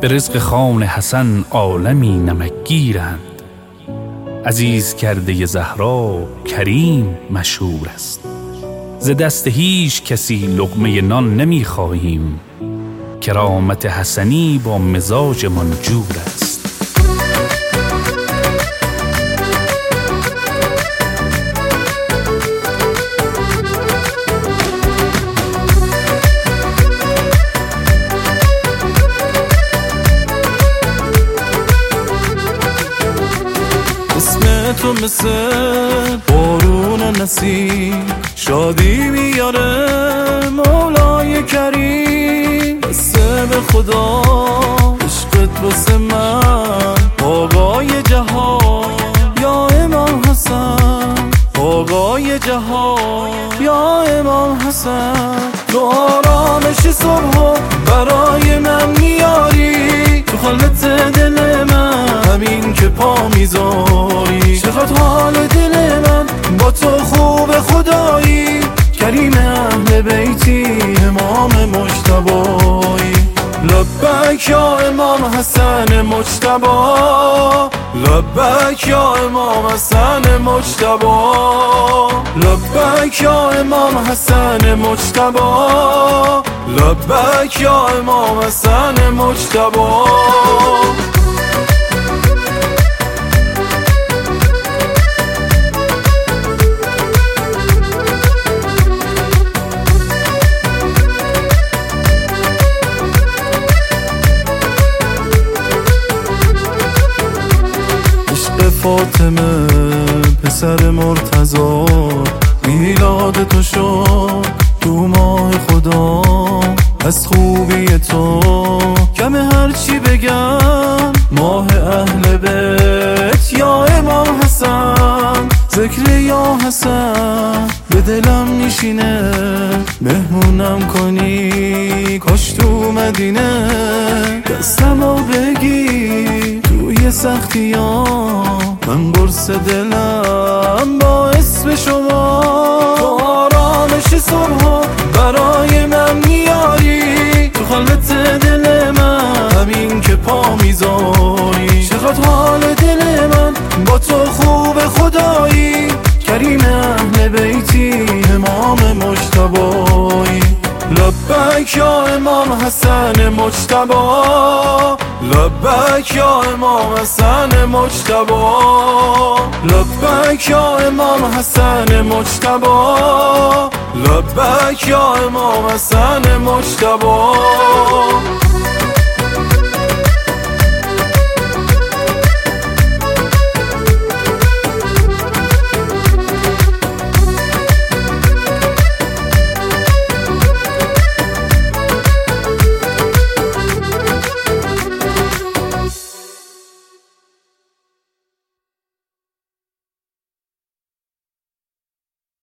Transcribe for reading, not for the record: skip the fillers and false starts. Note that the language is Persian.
به رزق خوان حسن عالمی نمکگیرند. عزیز کرده زهرا کریم مشهور است. ز دست هیچ کسی لقمه نان نمی خواهیم. کرامت حسنی با مزاج من جور است. اسم تو مثل بارون نسیم شادی میاره مولای کریم. قصه به خدا عشقت واسه من آقای جهان یا امام حسن. آقای جهان یا امام حسن. تو آرامش صبح برای من میاری، تو خلوت دل من همین که پا میذاری. چقدر حال دل من با تو خوب خدایی، کریم اهل بیتی امام مجتبایی. لبیک یا امام حسن مجتبی، لبیک یا امام حسن مجتبی، لبیک یا امام حسن مجتبی، لبیک یا امام حسن مجتبی. فاطمه پسر مرتضی، میلاد تو شد تو ماه خدا. از خوبی تو کم هرچی بگم، ماه اهل بیت یا امام حسن. ذکر یا حسن به دلم میشینه، مهمونم کنی کاش تو مدینه. دستمو بگی توی سختی ها، من قرص دلم با اسم شما. تو آرامش صبح برای من میاری، تو خلوت دل من همین که پا میذاری. چقدر حال دل من با تو خوب خدایی، کریم اهل بیتی امام مجتبایی. لبیک یا امام حسن مجتبی، لبیک یا امام حسن مجتبی، لبیک یا امام حسن مجتبی، لبیک یا امام حسن مجتبی.